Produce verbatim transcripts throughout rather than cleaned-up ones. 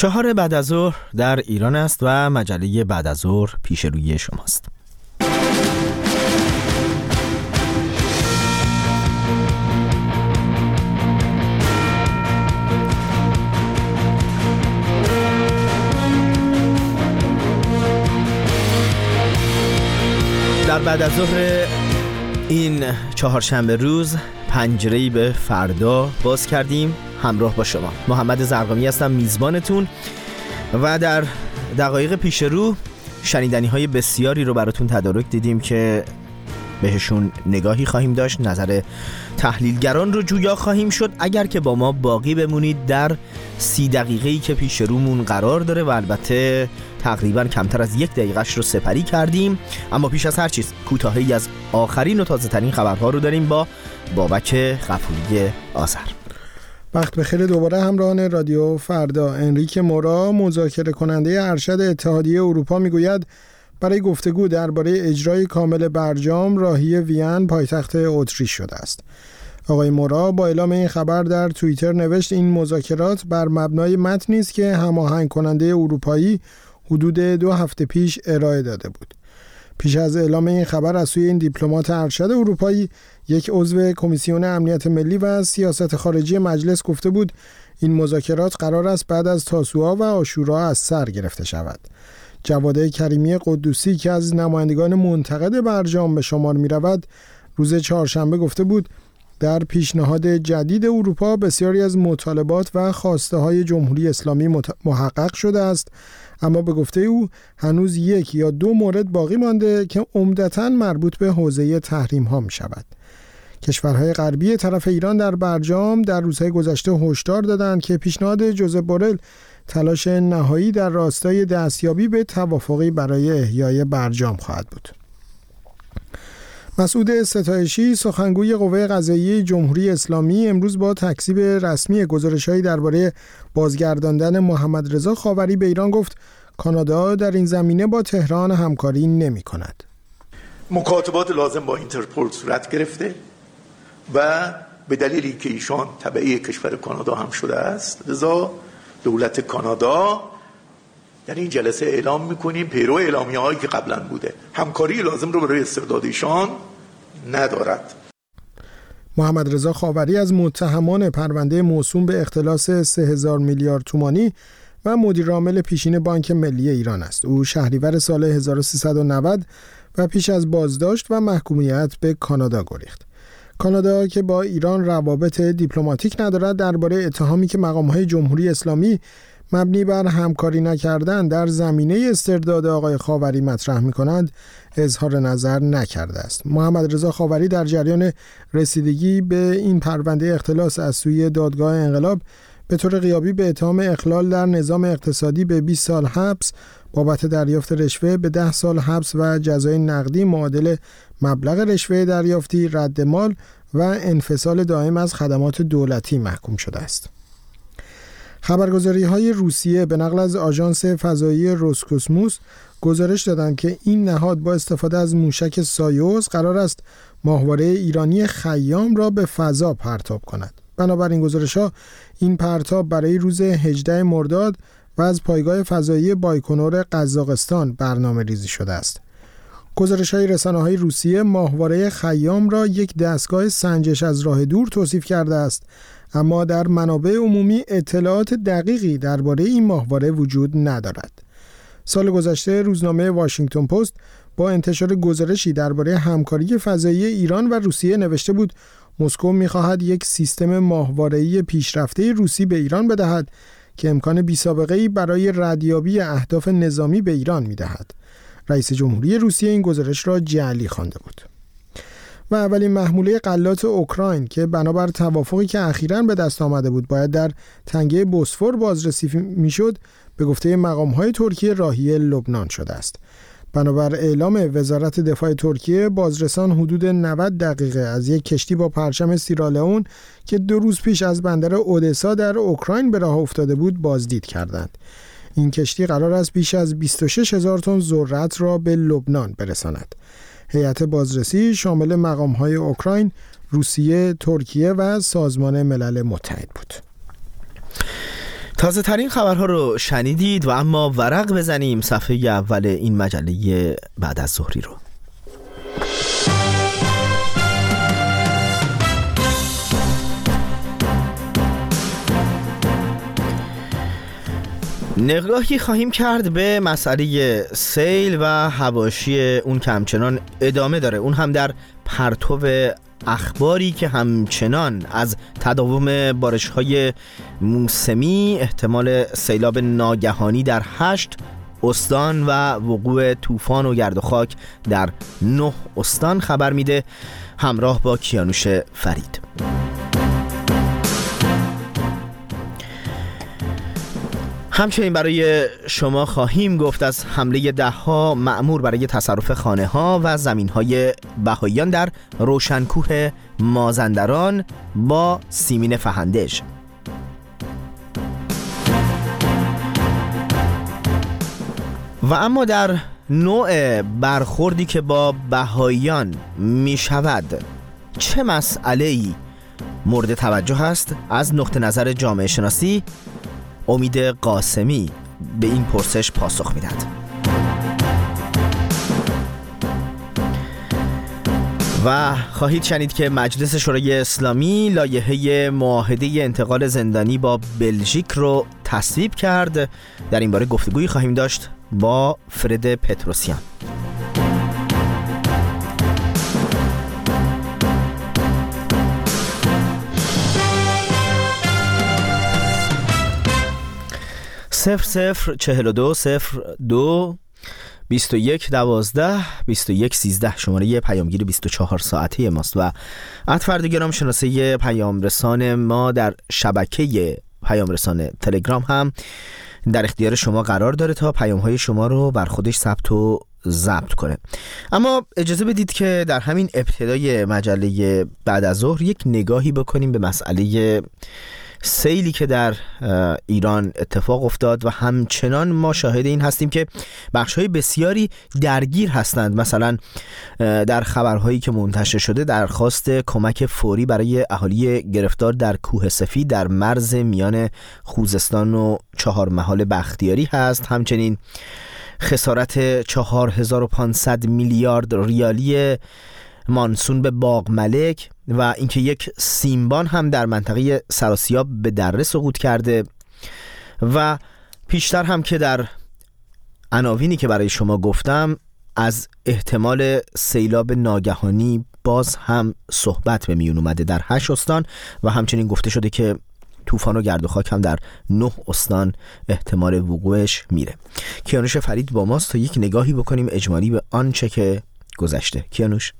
چهار بعد از ظهر در ایران است و مجله بعد از ظهر پیش روی شماست. در بعد از ظهر این چهارشنبه روز پنجره‌ای به فردا باز کردیم. همراه با شما محمد زرقامی هستم، میزبانتون، و در دقایق پیش رو شنیدنی‌های بسیاری رو براتون تدارک دیدیم که بهشون نگاهی خواهیم داشت، نظر تحلیلگران رو جویا خواهیم شد. اگر که با ما باقی بمونید در سی دقیقه‌ای که پیش رومون قرار داره و البته تقریبا کمتر از یک دقیقهش رو سپری کردیم، اما پیش از هر چیز کوتاهی از آخرین و تازه ترین خبرها رو داریم با بابک غفوری آذر. وقت بخیر دوباره همراهان رادیو فردا. انریک مورا مذاکره کننده ارشد اتحادیه اروپا میگوید برای گفتگو درباره اجرای کامل برجام راهی وین پایتخت اتریش شده است. آقای مورا با اعلام این خبر در توییتر نوشت این مذاکرات بر مبنای متنی است که هماهنگ کننده اروپایی حدود دو هفته پیش ارائه داده بود. پیش از اعلام این خبر از سوی این دیپلمات ارشد اروپایی، یک عضو کمیسیون امنیت ملی و سیاست خارجی مجلس گفته بود این مذاکرات قرار است بعد از تاسوعا و عاشورا از سر گرفته شود. جواد کریمی قدوسی که از نمایندگان منتقد برجام به شمار می رود، روز چهارشنبه گفته بود در پیشنهاد جدید اروپا بسیاری از مطالبات و خواسته های جمهوری اسلامی محقق شده است، اما به گفته او هنوز یک یا دو مورد باقی مانده که عمدتاً مربوط به حوزه تحریم ها می شود. کشورهای غربی طرف ایران در برجام در روزهای گذشته هشدار دادند که پیشنهاد جوزپ بورل تلاش نهایی در راستای دستیابی به توافقی برای احیای برجام خواهد بود. مسعود ستایشی سخنگوی قوه قضاییه جمهوری اسلامی امروز با تکذیب رسمی گزارش‌هایی درباره بازگرداندن محمد رضا خاوری به ایران گفت کانادا در این زمینه با تهران همکاری نمی‌کند. مکاتبات لازم با اینترپل صورت گرفته و به دلیلی که ایشان تبعی کشور کانادا هم شده است، لذا دولت کانادا در این جلسه اعلام میکنیم پیرو اعلامیه‌هایی که قبلا بوده همکاری لازم رو برای استرداد ایشان ندارد. محمد رضا خاوری از متهمان پرونده موسوم به اختلاس سه هزار میلیارد تومانی و مدیر عامل پیشین بانک ملی ایران است. او شهریور سال هزار و سیصد و نود و پیش از بازداشت و محکومیت به کانادا گریخت. کانادا که با ایران روابط دیپلماتیک ندارد درباره اتهامی که مقام‌های جمهوری اسلامی مبنی بر همکاری نکردن در زمینه استرداد آقای خاوری مطرح می‌کنند اظهار نظر نکرده است. محمد رضا خاوری در جریان رسیدگی به این پرونده اختلاس از سوی دادگاه انقلاب به طور غیابی به اتهام اخلال در نظام اقتصادی به بیست سال حبس، بابت دریافت رشوه به ده سال حبس و جزای نقدی معادل مبلغ رشوه دریافتی، رد مال و انفصال دائم از خدمات دولتی محکوم شده است. خبرگزاری‌های روسیه به نقل از آژانس فضایی روسکوسموس گزارش دادند که این نهاد با استفاده از موشک سایوز قرار است ماهواره ایرانی خیام را به فضا پرتاب کند. بنابراین گزارش‌ها این پرتاب برای روز هجدهم مرداد و از پایگاه فضایی بایکنور قزاقستان برنامه ریزی شده است. گزارش‌های رسانه‌های روسیه ماهواره خیام را یک دستگاه سنجش از راه دور توصیف کرده است، اما در منابع عمومی اطلاعات دقیقی درباره این ماهواره وجود ندارد. سال گذشته روزنامه واشنگتن پست با انتشار گزارشی درباره همکاری فضایی ایران و روسیه نوشته بود مسکو می‌خواهد یک سیستم ماهواره‌ای پیشرفته روسی به ایران بدهد که امکان بی‌سابقه‌ای برای ردیابی اهداف نظامی به ایران می‌دهد. رئیس جمهوری روسیه این گزارش را جعلی خوانده بود. و اولین محموله غلات اوکراین که بنابر توافقی که اخیراً به دست آمده بود باید در تنگه بوسفور بازرسی میشد، به گفته مقام‌های ترکیه راهی لبنان شده است. بنابر اعلام وزارت دفاع ترکیه، بازرسان حدود نود دقیقه از یک کشتی با پرچم سیرالئون که دو روز پیش از بندر اودسا در اوکراین به راه افتاده بود بازدید کردند. این کشتی قرار است بیش از بیست و شش هزار تن ذرت را به لبنان برساند. هیئت بازرسی شامل مقام‌های اوکراین، روسیه، ترکیه و سازمان ملل متحد بود. تازه ترین خبرها رو شنیدید و اما ورق بزنیم صفحه اول این مجله بعد از ظهری رو. نگاهی خواهیم کرد به مسئله سیل و حواشی اون که همچنان ادامه داره، اون هم در پرتو اخباری که همچنان از تداوم بارش‌های موسمی، احتمال سیلاب ناگهانی در هشت استان و وقوع طوفان و گرد و خاک در نه استان خبر میده. همراه با کیانوش فرید. همچنین برای شما خواهیم گفت از حمله ده‌ها مأمور برای تصرف خانه‌ها و زمین‌های بهائیان در روشنکوه مازندران با سیمین فهندج. و اما در نوع برخوردی که با بهائیان می شود، چه مسئله‌ای مورد توجه است؟ از نقطه نظر جامعه شناسی امید قاسمی به این پرسش پاسخ میدهد. و خواهید شنید که مجلس شورای اسلامی لایحه معاهده انتقال زندانی با بلژیک رو تصویب کرد. در این باره گفتگویی خواهیم داشت با فرد پتروسیان. صفر صفر چهل و دو صفر دو بیست و یک دوازده بیست و یک سیزده شماره پیامگیر بیست و چهار ساعته ماست و اطفردگرام شناسه پیام رسان ما در شبکه پیام رسان تلگرام هم در اختیار شما قرار داره تا پیام های شما رو بر خودش ثبت و ضبط کنه. اما اجازه بدید که در همین ابتدای مجله بعد از ظهر یک نگاهی بکنیم به مسئله سیلی که در ایران اتفاق افتاد و همچنان ما شاهد این هستیم که بخش‌های بسیاری درگیر هستند. مثلا در خبرهایی که منتشر شده درخواست کمک فوری برای اهالی گرفتار در کوه سفید در مرز میان خوزستان و چهارمحال بختیاری هست. همچنین خسارت چهار هزار و پانصد میلیارد ریالی مانسون به باغ ملک و اینکه یک سیمبان هم در منطقه سراسیاب به دره سقوط کرده و پیشتر هم که در عناوینی که برای شما گفتم از احتمال سیلاب ناگهانی باز هم صحبت به میون اومده در هشت استان و همچنین گفته شده که طوفان و گرد و خاک هم در نه استان احتمال وقوعش میره. کیانوش فرید با ماست تا یک نگاهی بکنیم اجمالی به آنچه که گذشته. کیانوش.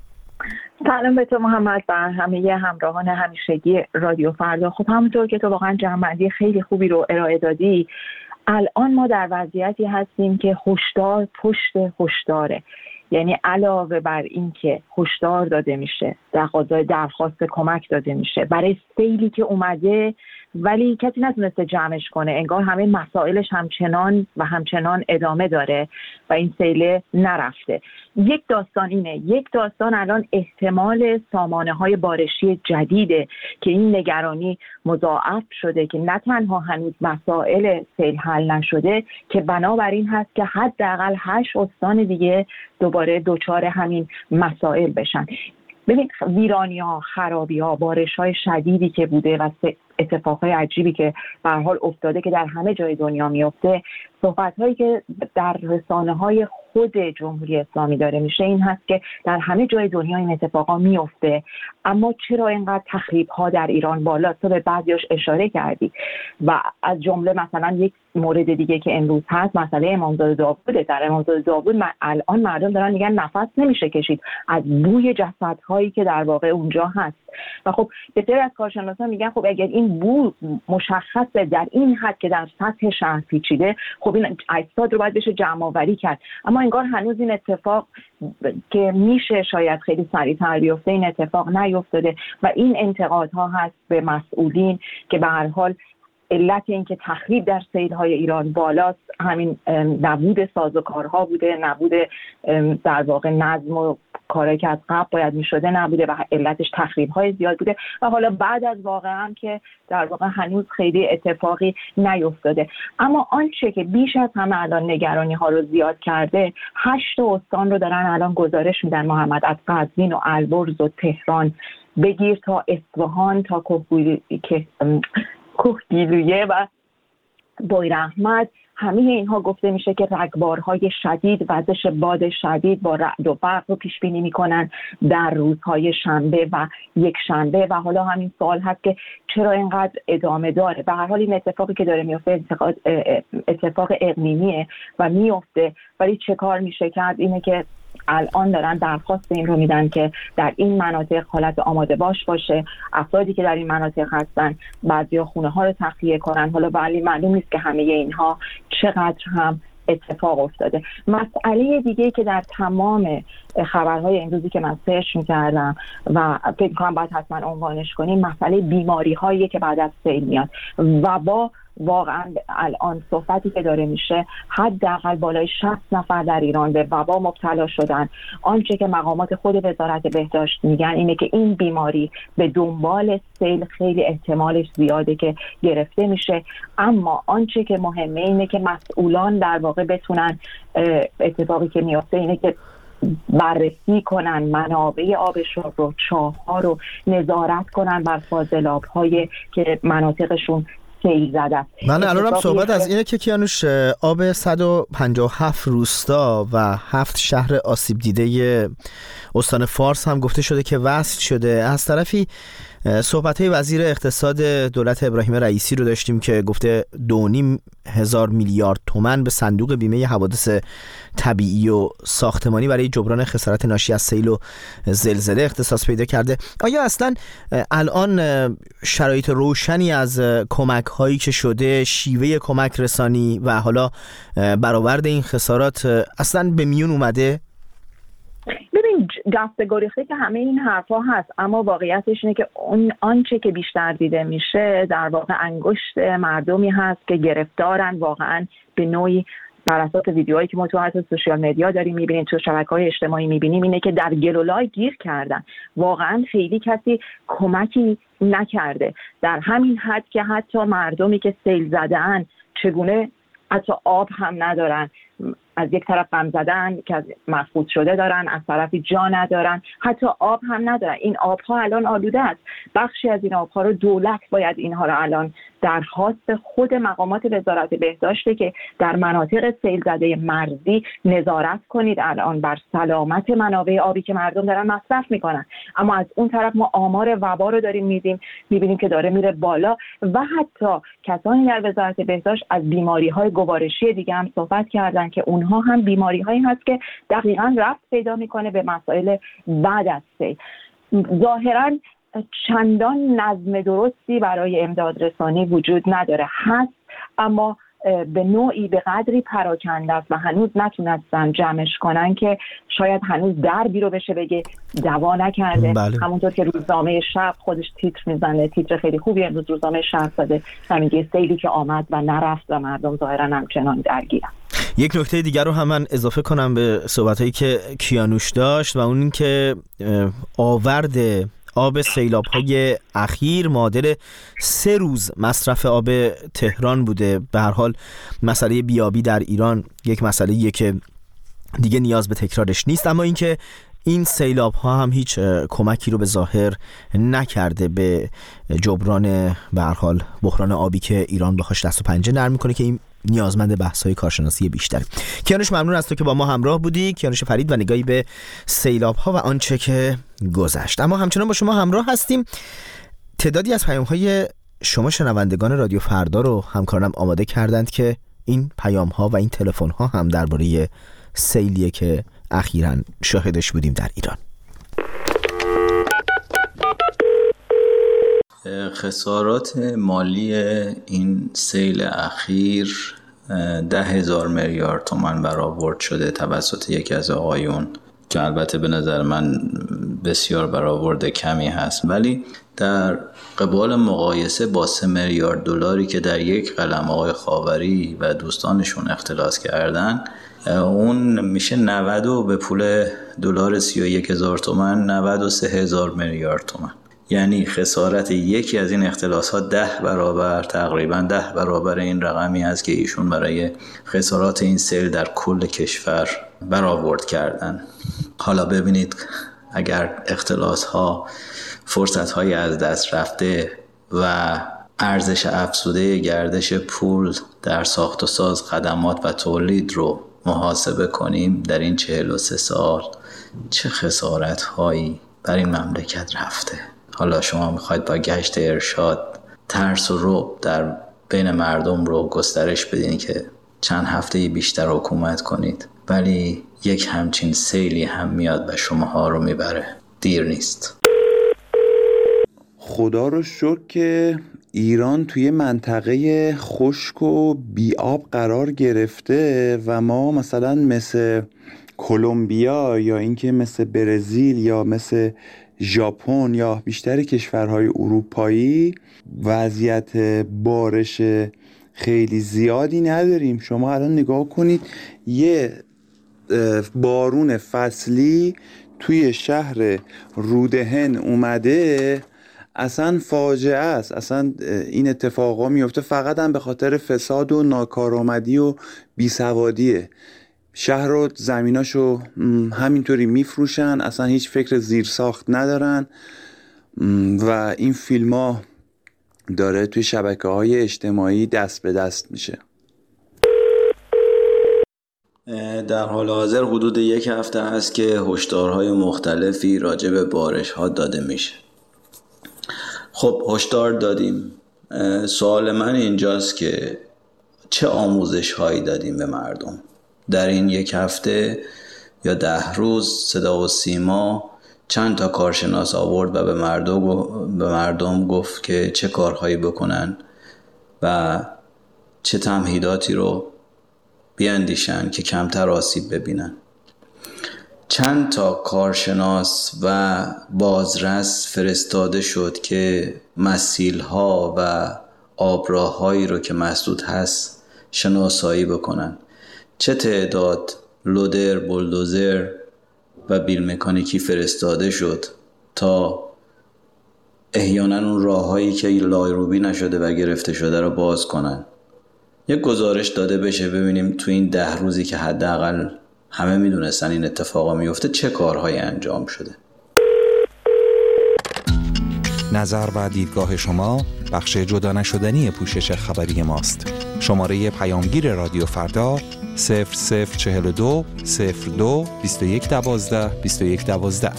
سلام به تو محمد و همه همراهان همیشگی رادیو فردا. خب همونطور که تو واقعا جمع‌بندی خیلی خوبی رو ارائه دادی، الان ما در وضعیتی هستیم که هشدار پشت هشداره. یعنی علاوه بر این که هشدار داده میشه، تقاضای درخواست کمک داده میشه برای سیلی که اومده ولی کسی نتونسته جمعش کنه، انگار همه مسائلش همچنان و همچنان ادامه داره و این سیله نرفته. یک داستان اینه، یک داستان الان احتمال سامانه های بارشی جدیده که این نگرانی مضاعف شده که نه تنها هنوز مسائل سیل حل نشده که بنابراین هست که حداقل هشت استان دیگه دوباره دوچار همین مسائل بشن. ببین ویرانی‌ها، خرابی‌ها، بارش‌های شدیدی که بوده و اتفاقای عجیبی که به هر حال افتاده که در همه جای دنیا میفته، صحبت‌هایی که در رسانه‌های خود جمهوری اسلامی داره میشه این هست که در همه جای دنیا این اتفاقا میفته، اما چرا اینقدر تخریب‌ها در ایران بالا؟ تو به بعضیاش اشاره کردی و از جمله مثلا یک مورد دیگه که امروز هست مسئله امامزاده داوود. در امامزاده داوود الان مردم دارن میگن نفس نمیشه کشید از بوی جسدهایی که در واقع اونجا هست و خب بسیاری از کارشناسان میگن خب اگر این بو مشخصه در این حد که در سطح شهر پیچیده، خب این اجساد رو باید بشه جمع آوری کرد، اما انگار هنوز این اتفاق که میشه شاید خیلی سریع‌تر بیفته این اتفاق نیفتاده و این انتقادها هست به مسئولین که به هر حال علت این که تخریب در سیل‌های ایران بالاست همین نبود سازوکارها بوده، نبود در واقع نظم و کاری که از قبل باید میشده نبوده و علتش تخریب‌های زیاد بوده و حالا بعد از واقعا هم که در واقع هنوز خیلی اتفاقی نیفتاده. اما آنچه که بیش از همه الان نگرانی ها رو زیاد کرده، هشت استان رو دارن الان گزارش میدن محمد، از قزوین و البرز و تهران بگیر تا اصفهان تا کوهگیلویه و بویراحمد، همه اینها گفته میشه که رگبارهای شدید، وزش باد شدید با رعد و برق رو پیش بینی میکنن در روزهای شنبه و یک شنبه و حالا همین سوال هست که چرا اینقدر ادامه داره. به هر حال این اتفاقی که داره میفته اتفاق اقلیمیه و میفته، ولی چه کار میشه کرد اینه که الان دارن درخواست این رو میدن که در این مناطق حالت آماده باش باشه، افرادی که در این مناطق هستن بعضیا خونه ها رو تخلیه کنن. حالا ولی معلوم نیست که همه اینها چقدر هم اتفاق افتاده. مسئله دیگه که در تمام خبرهای این روزی که من سرچ می‌کردم و فکر کنم باید حتما عنوانش کنیم، مسئله بیماری هایی که بعد از سیل میاد. وبا واقعا الان صحبتی که داره میشه حداقل بالای شصت نفر در ایران به وبا مبتلا شدن. آنچه که مقامات خود وزارت بهداشت میگن اینه که این بیماری به دنبال سیل خیلی احتمالش زیاده که گرفته میشه، اما آنچه که مهمه اینه که مسئولان در واقع بتونن، اتفاقی که میفته اینه که بررسی کنن منابع آبشون رو، چاه‌ها رو نظارت کنن بر فاضلاب‌های که مناطقشون سیل زده. من الان هم صحبت از اینه که کیانوش آب صد و پنجاه و هفت روستا و هفت شهر آسیب دیده استان فارس هم گفته شده که وصل شده. از طرفی صحبت‌های وزیر اقتصاد دولت ابراهیم رئیسی رو داشتیم که گفته دو نیم هزار میلیارد تومان به صندوق بیمه حوادث طبیعی و ساختمانی برای جبران خسارات ناشی از سیل و زلزله اختصاص پیدا کرده. آیا اصلا الان شرایط روشنی از کمک هایی که شده، شیوه کمک رسانی و حالا برآورد این خسارات اصلا به میون اومده؟ ببین، دست گریخته که همه این حرفا هست، اما واقعیتش اینه که اون آنچه که بیشتر دیده میشه در واقع انگشت مردمی هست که گرفتارن واقعا به نوعی بر اساس ویدیوهایی که ما تو حتی سوشیال مدیا داریم میبینیم، تو شبکه‌های اجتماعی میبینیم، اینه که در گلولای گیر کردن. واقعا خیلی کسی کمکی نکرده، در همین حد که حتی مردمی که سیل زدن چگونه حتی آب هم ندارن، از یک طرف غم زدن که مفقود شده دارن، از طرفی جا ندارن، حتی آب هم ندارن. این آبها الان آلوده است. بخشی از این آبها رو دولت باید اینها رو الان درخواست خود مقامات وزارت بهداشته که در مناطق سیل زده مرزی نظارت کنید الان بر سلامت منابع آبی که مردم دارن مصرف میکنن. اما از اون طرف ما آمار وبا رو داریم میدیم میبینیم که داره میره بالا و حتی کسانی در وزارت بهداشت از بیماری‌های گوارشی دیگه هم صحبت کردن که اونها هم بیماری‌هایی هست که دقیقاً ربط پیدا میکنه به مسائل بعد از سیل. ظاهراً چندان نظم درستی برای امداد رسانی وجود نداره، هست اما به نوعی به قدری پراکنده است و هنوز نتونستن جمعش کنن که شاید هنوز دربی رو بشه بگه دوا نکرده. بله. همونطور که روزنامه شرق خودش تیتر میزنه، تیتر خیلی خوبی امروز روزنامه شرق زده، میگه سیلی که آمد و نرفت و مردم ظاهرا همچنان درگیرن. یک نکته دیگر رو هم من اضافه کنم به صحبتایی که کیانوش داشت و اون این که آورد آب سیلاب‌های اخیر معادل سه روز مصرف آب تهران بوده. به هر حال مسئله بیابی در ایران یک مسئله‌ایه که دیگه نیاز به تکرارش نیست، اما اینکه این سیلاب‌ها هم هیچ کمکی رو به ظاهر نکرده به جبران به هر حال بحران آبی که ایران بخواش دست و پنجه نرم می‌کنه که این نیازمند بحث‌های کارشناسی بیشتری. کیانوش ممنون از تو که با ما همراه بودی. کیانوش فرید و نگاهی به سیلاب‌ها و آنچه که گذشت. اما همچنان با شما همراه هستیم. تعدادی از پیام‌های شما شنوندگان رادیو فردا رو همکارانم آماده کردند که این پیام‌ها و این تلفن‌ها هم درباره سیلیه که اخیراً شاهدش بودیم در ایران. خسارات مالی این سیل اخیر ده هزار میلیارد تومان برآورد شده توسط یکی از آقایون که البته به نظر من بسیار برآورده کمی هست، ولی در قبال مقایسه با سه میلیارد دلاری که در یک قلم آقای خاوری و دوستانشون اختلاس کردن، اون میشه نود و به پول دلار سی و یک هزار تومن نود و سه هزار میلیارد تومن. یعنی خسارت یکی از این اختلاسات ده برابر، تقریبا ده برابر این رقمی است که ایشون برای خسارات این سیل در کل کشور برآورد کردن. حالا ببینید اگر اختلاس ها، فرصت های از دست رفته و ارزش افزوده گردش پول در ساخت و ساز، خدمات و تولید رو محاسبه کنیم، در این چهل و سه سال چه خسارت هایی بر این مملکت رفته. حالا شما میخواید با گشت ارشاد ترس و رعب در بین مردم رو گسترش بدین که چند هفته بیشتر حکومت کنید، ولی یک همچین سیلی هم میاد و شماها رو میبره. دیر نیست. خدا رو شکر که ایران توی منطقه خشک و بی‌آب قرار گرفته و ما مثلا مثل کلمبیا یا اینکه مثل برزیل یا مثل ژاپن یا بیشتر کشورهای اروپایی وضعیت بارش خیلی زیادی نداریم. شما الان نگاه کنید، یه بارون فصلی توی شهر رودهن اومده، اصلا فاجعه است. اصلا این اتفاقا میفته فقط هم به خاطر فساد و ناکارآمدی و بیسوادیه. شهر و زمیناشو همینطوری میفروشن، اصلا هیچ فکر زیرساخت ندارن و این فیلم ها داره توی شبکه های اجتماعی دست به دست میشه. در حال حاضر حدود یک هفته هست که هشدارهای مختلفی راجع به بارش ها داده میشه. خب هشدار دادیم، سوال من اینجاست که چه آموزش هایی دادیم به مردم؟ در این یک هفته یا ده روز صدا و سیما چند تا کارشناس آورد و به مردم به مردم گفت که چه کارهایی بکنن و چه تمهیداتی رو بیاندیشن که کمتر آسیب ببینن. چند تا کارشناس و بازرس فرستاده شد که مسیل‌ها و آبراهایی رو که مسدود هست شناسایی بکنن. چه تعداد لودر، بولدوزر و بیل مکانیکی فرستاده شد تا احیانا اون راههایی که لایروبی نشده و گرفته شده رو باز کنن. یک گزارش داده بشه ببینیم تو این ده روزی که حداقل همه میدونستن این اتفاقا میفته چه کارهایی انجام شده. نظر و دیدگاه شما بخش جدا نشدنی پوشش خبری ماست. شماره پیامگیر رادیو فردا صفر صفر چهل و دو صفر دو بیست و یک دوازده بیست و یک دوازده.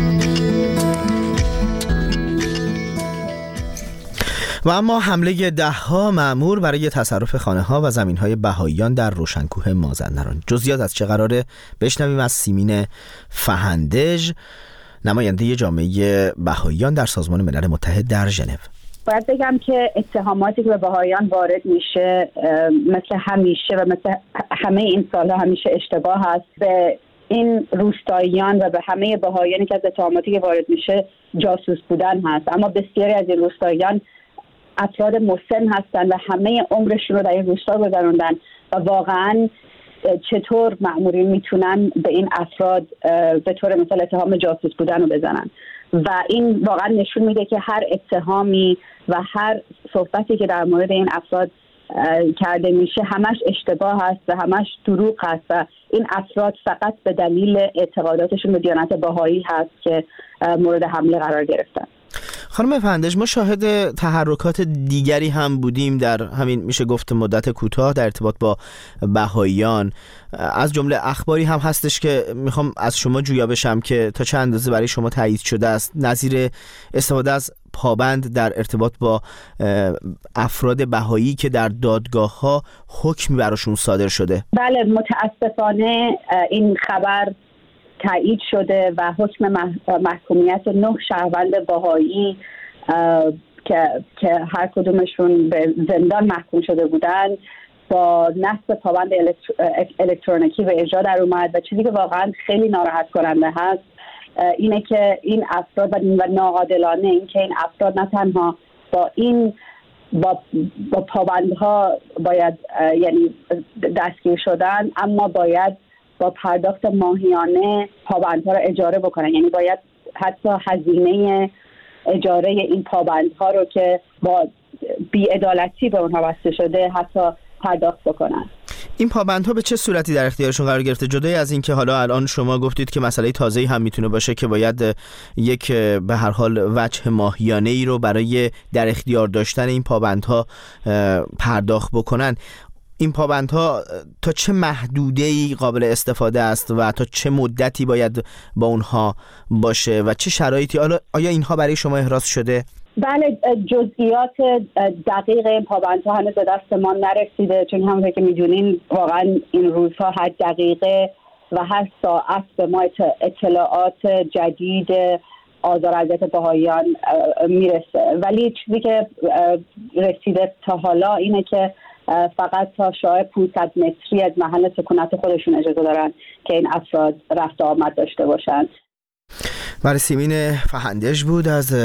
و اما حمله ده ها مأمور برای تصرف خانه ها و زمین های بهائیان در روشنکوه مازندران. جزئیات از چه قراره بشنویم از سیمین فهندژ، نماینده جامعه بهائیان در سازمان ملل متحد در ژنو. باید بگم که اتهاماتی که به بهائیان وارد میشه مثل همیشه و مثل همه این سالها همیشه اشتباه هست. به این روستاییان و به همه بهائیانی که از اتهاماتی که وارد میشه جاسوس بودن هست، اما بسیاری از این روستاییان افراد مسن هستن و همه عمرشون رو در این روستا گذروندن و واقعا چطور مأمورین میتونن به این افراد به طور مثال اتهام جاسوس بودن رو بزنن و این واقعا نشون میده که هر اتهامی و هر صحبتی که در مورد این افراد کرده میشه همش اشتباه هست و همش دروغ هست و این افراد فقط به دلیل اعتقاداتشون به دیانت بهایی هست که مورد حمله قرار گرفتن. خانم فهندژ، ما شاهد تحرکات دیگری هم بودیم در همین میشه گفت مدت کوتاه در ارتباط با بهائیان. از جمله اخباری هم هستش که میخوام از شما جویا بشم که تا چه اندازه برای شما تایید شده است، نظیر استفاده از پابند در ارتباط با افراد بهایی که در دادگاه ها حکمی براشون صادر شده. بله، متاسفانه این خبر تایید شده و حکم محکومیت نه شهروند بهایی که که هر کدومشون به زندان محکوم شده بودن با نصب پابند الکترونیکی به اجرا در اومد و چیزی که واقعا خیلی ناراحت کننده هست اینه که این افراد و ناعادلانه این که این افراد نه تنها با این با, با پابندها باید یعنی دستگیر شدن، اما باید با پرداخت ماهیانه پابندها رو اجاره بکنن. یعنی باید حتی هزینه اجاره این پابندها رو که با بی‌عدالتی به اونها بسته شده حتی پرداخت بکنن. این پابندها به چه صورتی در اختیارشون قرار گرفته؟ جدای از این که حالا الان شما گفتید که مسئله تازه‌ای هم میتونه باشه که باید یک به هر حال وجه ماهیانه‌ای رو برای در اختیار داشتن این پابندها پرداخت بکنن، این پابندها تا چه محدوده‌ای قابل استفاده است و تا چه مدتی باید با اونها باشه و چه شرایطی؟ آیا اینها برای شما احراز شده؟ بله، جزئیات دقیق این پابندها هنوز به دست ما نرسیده، چون همونطور که میدونین واقعا این روزها هر دقیقه و هر ساعت به ما اطلاعات جدید آزار اذیت بهائیان میرسه، ولی چیزی که رسیده تا حالا اینه که فقط تا شعاع پانصد متری از محل سکونت خودشون اجازه دارن که این افراد رفت آمد داشته باشن. برای سیمین فهندش بود از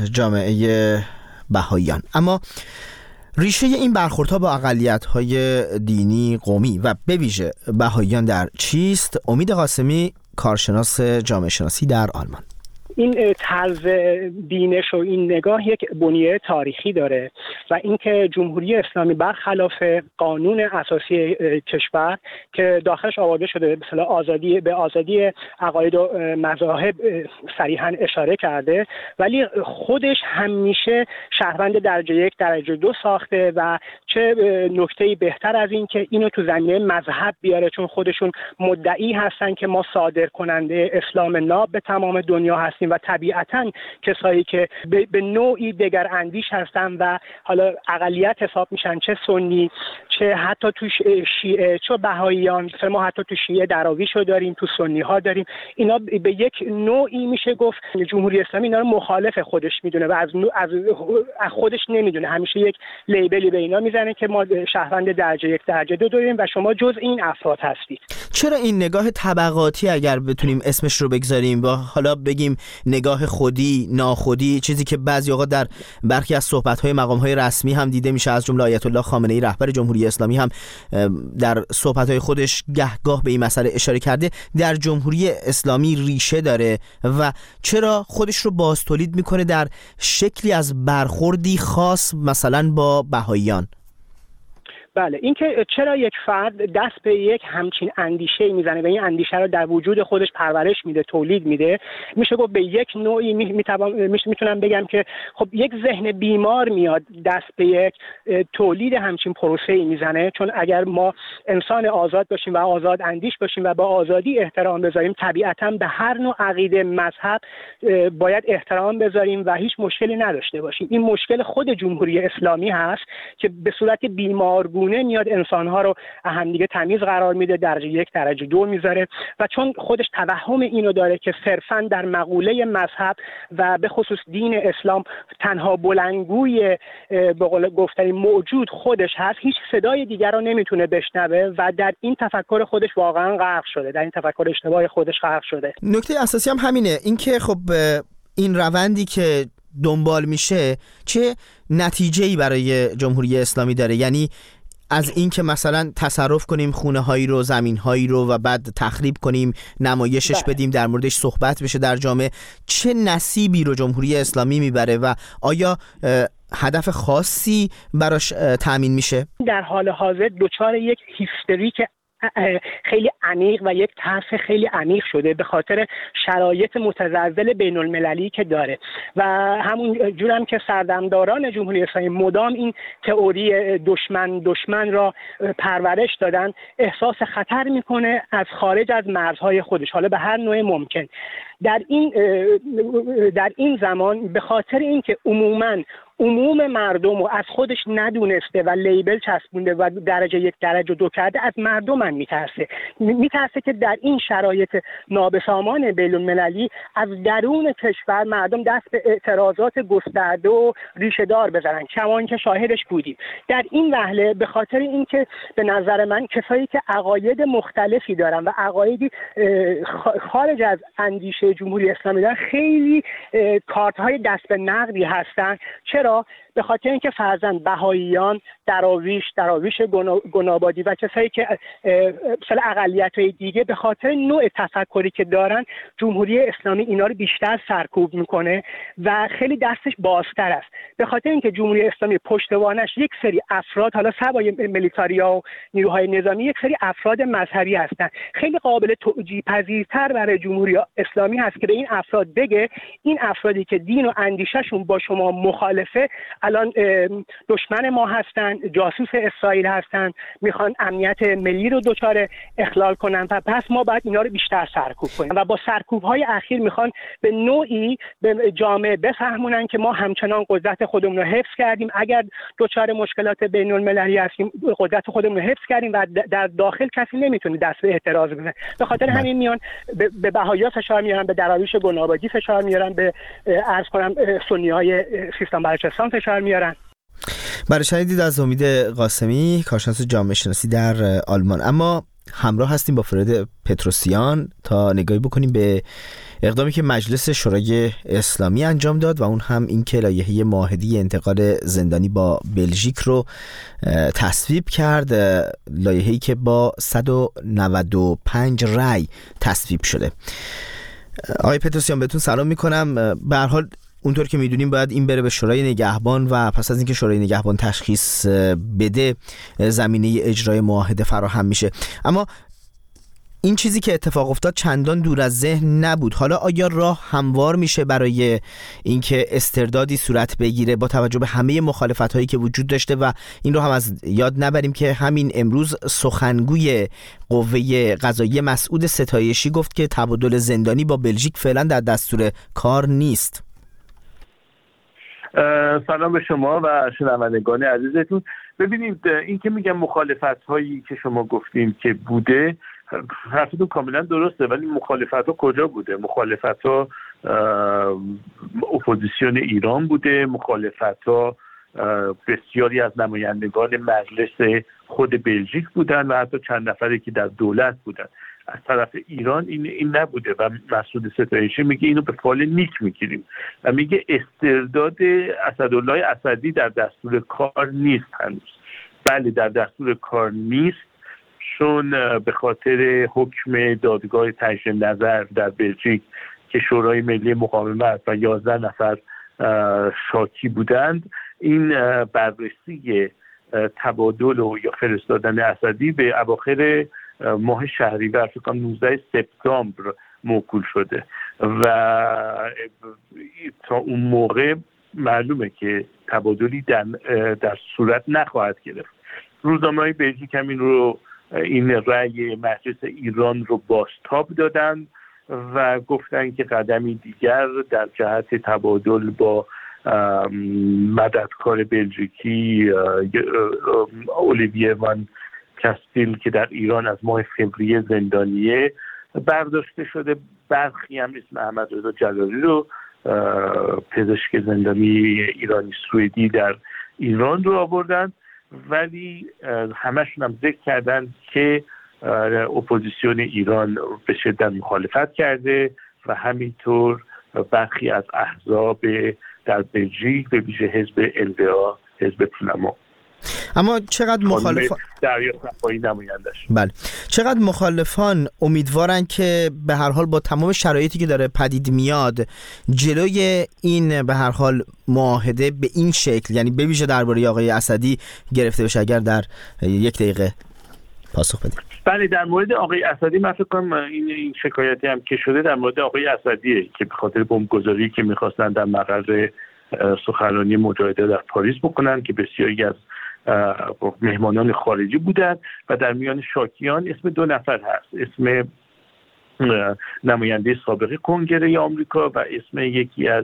جامعه بهائیان. اما ریشه این برخوردها با اقلیت‌های دینی قومی و به ویژه بهائیان در چیست؟ امید قاسمی، کارشناس جامعه شناسی در آلمان. این طرز بینش و این نگاه یک بنیه تاریخی داره و اینکه جمهوری اسلامی برخلاف قانون اساسی کشور که داخلش آورده شده مثلا آزادی به آزادی عقاید و مذاهب صریحاً اشاره کرده، ولی خودش همیشه شهروند درجه یک درجه دو ساخته و چه نکته‌ای بهتر از این که اینو تو زمینه مذهب بیاره، چون خودشون مدعی هستن که ما صادر کننده اسلام ناب به تمام دنیا هستیم و طبیعتاً کسایی که به نوعی دگر اندیش هستن و حالا اقلیت حساب میشن، چه سنی چه حتی تو شیعه چه بهائیان، ما حتی تو شیعه دراویشو داریم، تو سنی ها داریم، اینا به یک نوعی میشه گفت جمهوری اسلامی اینا رو مخالف خودش میدونه و از از خودش نمیدونه، همیشه یک لیبلی به اینا میزنه که ما شهروند درجه یک درجه دو داریم و شما جز این افراد هستید. چرا این نگاه طبقاتی اگر بتونیم اسمش رو بگذاریم و حالا بگیم نگاه خودی ناخودی، چیزی که بعضی اوقات در برخی از صحبت‌های مقام‌های رسمی هم دیده میشه، از جمله آیت الله خامنه‌ای رهبر جمهوری اسلامی هم در صحبت‌های خودش گهگاه به این مسئله اشاره کرده، در جمهوری اسلامی ریشه داره و چرا خودش رو بازتولید میکنه در شکلی از برخوردی خاص مثلا با بهائیان؟ بله، اینکه چرا یک فرد دست به یک همچین اندیشه میزنه و این اندیشه رو در وجود خودش پرورش میده، تولید میده، میشه گفت به یک نوعی میتونم بگم که خب یک ذهن بیمار میاد دست به یک تولید همچین پروسه‌ای میزنه، چون اگر ما انسان آزاد باشیم و آزاد اندیش باشیم و با آزادی احترام بذاریم، طبیعتاً به هر نوع عقیده مذهب باید احترام بذاریم و هیچ مشکلی نداشته باشیم. این مشکل خود جمهوری اسلامی هست که به صورت بیمار میاد انسانها رو همدیگه تمیز قرار میده، درجه یک درجه دو میذاره و چون خودش توهم اینو داره که صرفاً در مقوله مذهب و به خصوص دین اسلام تنها بلندگوی به قول گفتنی موجود خودش هست، هیچ صدای دیگر رو نمیتونه بشنوه و در این تفکر خودش واقعا غرق شده، در این تفکر اشتباه خودش غرق شده. نکته اساسی هم همینه، اینکه خب این روندی که دنبال میشه چه نتیجه‌ای برای جمهوری اسلامی داره، یعنی از این که مثلا تصرف کنیم خونه هایی رو، زمین هایی رو و بعد تخریب کنیم، نمایشش ده. بدیم، در موردش صحبت بشه در جامعه، چه نصیبی رو جمهوری اسلامی میبره و آیا هدف خاصی براش تأمین میشه؟ در حال حاضر دچار یک هیستریک خیلی عمیق و یک ترس خیلی عمیق شده به خاطر شرایط متزلزل بین المللی که داره و همون جورم که سردمداران جمهوری اسلامی مدام این تئوری دشمن دشمن را پرورش دادن، احساس خطر میکنه از خارج از مرزهای خودش، حالا به هر نوع ممکن. در این در این زمان به خاطر اینکه عموماً عموم مردم رو از خودش ندونسته و لیبل چسبونده و درجه یک درجه دو کرده، از مردم من میترسه میترسه که در این شرایط نابسامان بین‌المللی از درون کشور مردم دست به اعتراضات گسترده و ریشه دار بزنن، کمان که شاهدش بودیم. در این وهله به خاطر اینکه به نظر من کسایی که عقاید مختلفی دارن و عقایدی خارج از اندیشه جمهوری اسلامی دارن، خیلی کارت‌های دست به نقدی هستن. چرا؟ به خاطر اینکه فرزند بهاییان، دراویش، دراویش گنابادی و کسایی که مثلا اقلیت‌های دیگه به خاطر نوع تفکری که دارن، جمهوری اسلامی اینا رو بیشتر سرکوب میکنه و خیلی دستش بازتر است. به خاطر اینکه جمهوری اسلامی پشتوانش یک سری افراد، حالا سوای میلیتاریا و نیروهای نظامی، یک سری افراد مذهبی هستن. خیلی قابل توجیه پذیرتر برای جمهوری اسلامی هست که به این افراد بگه این افرادی که دین و اندیشهشون با شما مخالفه الان دشمن ما هستن، جاسوس اسرائیل هستن، میخوان امنیت ملی رو دچار اخلال کنن و پس ما باید اینا رو بیشتر سرکوب کنیم و با سرکوب های اخیر میخوان به نوعی به جامعه بفهمونن که ما همچنان قدرت خودمون رو حفظ کردیم، اگر دچار مشکلات بین المللی هستیم قدرت خودمون رو حفظ کردیم و در داخل کسی نمیتونه دست به اعتراض بزنه. به خاطر همین میان به بهائی‌ها فشار میارن، به دراویش گنابادی فشار میارن، به عرض کنم سنی‌های سیستان بلوچستان فشار میارن. برای شنیدید از امید قاسمی، کارشناس جامعه شناسی در آلمان. اما همراه هستیم با فرید پتروسیان تا نگاهی بکنیم به اقدامی که مجلس شورای اسلامی انجام داد و اون هم این که لایحه معاهده انتقال زندانی با بلژیک رو تصویب کرد، لایحه‌ای که با صد و نود و پنج رأی تصویب شده. آقای پتروسیان بهتون سلام میکنم. به هر حال اونطور که میدونیم باید این بره به شورای نگهبان و پس از اینکه شورای نگهبان تشخیص بده زمینه اجرای معاهده فراهم میشه. اما این چیزی که اتفاق افتاد چندان دور از ذهن نبود. حالا آیا راه هموار میشه برای اینکه استردادی صورت بگیره با توجه به همه مخالفت‌هایی که وجود داشته؟ و این رو هم از یاد نبریم که همین امروز سخنگوی قوه قضاییه مسعود ستایشی گفت که تبادل زندانی با بلژیک فعلا در دستور کار نیست. سلام به شما و شنوندگان عزیزتون. ببینید این که میگم مخالفت هایی که شما گفتیم که بوده، حرفتون کاملا درسته، ولی مخالفت ها کجا بوده؟ مخالفت ها اپوزیسیون ایران بوده، مخالفت ها بسیاری از نمایندگان مجلس خود بلژیک بودن و حتی چند نفری که در دولت بودن. از طرف ایران این این نبوده و مسعود ستایشی میگه اینو به فال نیک میگیریم و میگه استرداد اسدالله اسدی در دستور کار نیست هنوز. بله در دستور کار نیست، چون به خاطر حکم دادگاه تجدید نظر در بلژیک که شورای ملی مقاومت و یازده نفر شاکی بودند، این بررسی تبادل و یا فرستادن اسدی به اواخر ماه شهریور فکر کنم نوزده سپتامبر موکول شده و تا اون موقع معلومه که تبادلی در, در صورت نخواهد گرفت. روزنامه‌های بلژیک هم این رو این رأی مجلس ایران رو بازتاب دادن و گفتن که قدمی دیگر در جهت تبادل با مددکار بلژیکی اولیویه وان کاستیل که در ایران از ماه فوریه زندانیه برداشته شده. برخی هم اسم احمد رضا جلالی رو پزشک زندانی ایرانی سوئدی در ایران رو آوردن، ولی همشون هم ذکر کردن که اپوزیسیون ایران به شدت مخالفت کرده و همینطور برخی از احزاب در بلژیک به ویژه حزب ال دی آ، حزب پلمو. اما چقدر مخالفان دریا صفایی نمایندش بله چقدر مخالفان امیدوارن که به هر حال با تمام شرایطی که داره پدید میاد جلوی این به هر حال معاهده به این شکل، یعنی به ویژه درباره آقای اسدی گرفته بشه؟ اگر در یک دقیقه پاسخ بدید. بله در مورد آقای اسدی من فکر کنم این این شکایتی هم که شده در مورد آقای اسدیه که به خاطر بمبگذاری که می‌خواستن در مقر سخنرانی مجاهده در پاریس بکنن که بسیاری از مهمانان خارجی بودند و در میان شاکیان اسم دو نفر هست، اسم نماینده سابق کنگره آمریکا و اسم یکی از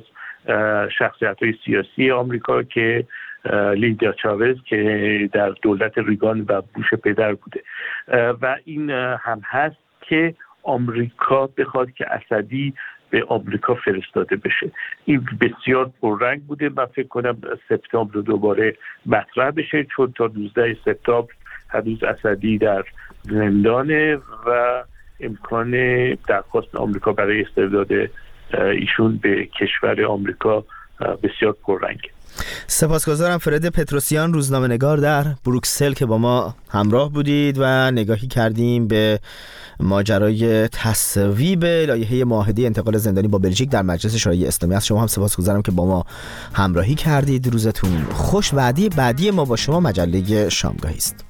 شخصیت‌های سیاسی آمریکا که لیندیا چاوز که در دولت ریگان و بوش پدر بوده و این هم هست که آمریکا بخواد که اسدی به آمریکا فرستاده بشه. این بسیار پررنگ بوده. من فکر کنم سپتامبر رو دوباره مطرح بشه، چون تا نوزده سپتامبر هنوز اسدی در زندانه و امکان درخواست آمریکا برای استرداد ایشون به کشور آمریکا بسیار پررنگه. سپاسگزارم فرد پتروسیان، روزنامه‌نگار در بروکسل، که با ما همراه بودید و نگاهی کردیم به ماجرای تصویب لایحه معاهده انتقال زندانی با بلژیک در مجلس شورای اسلامی. از شما هم سپاسگزارم که با ما همراهی کردید. روزتون خوش. وعده بعدی ما با شما مجله شامگاهی است.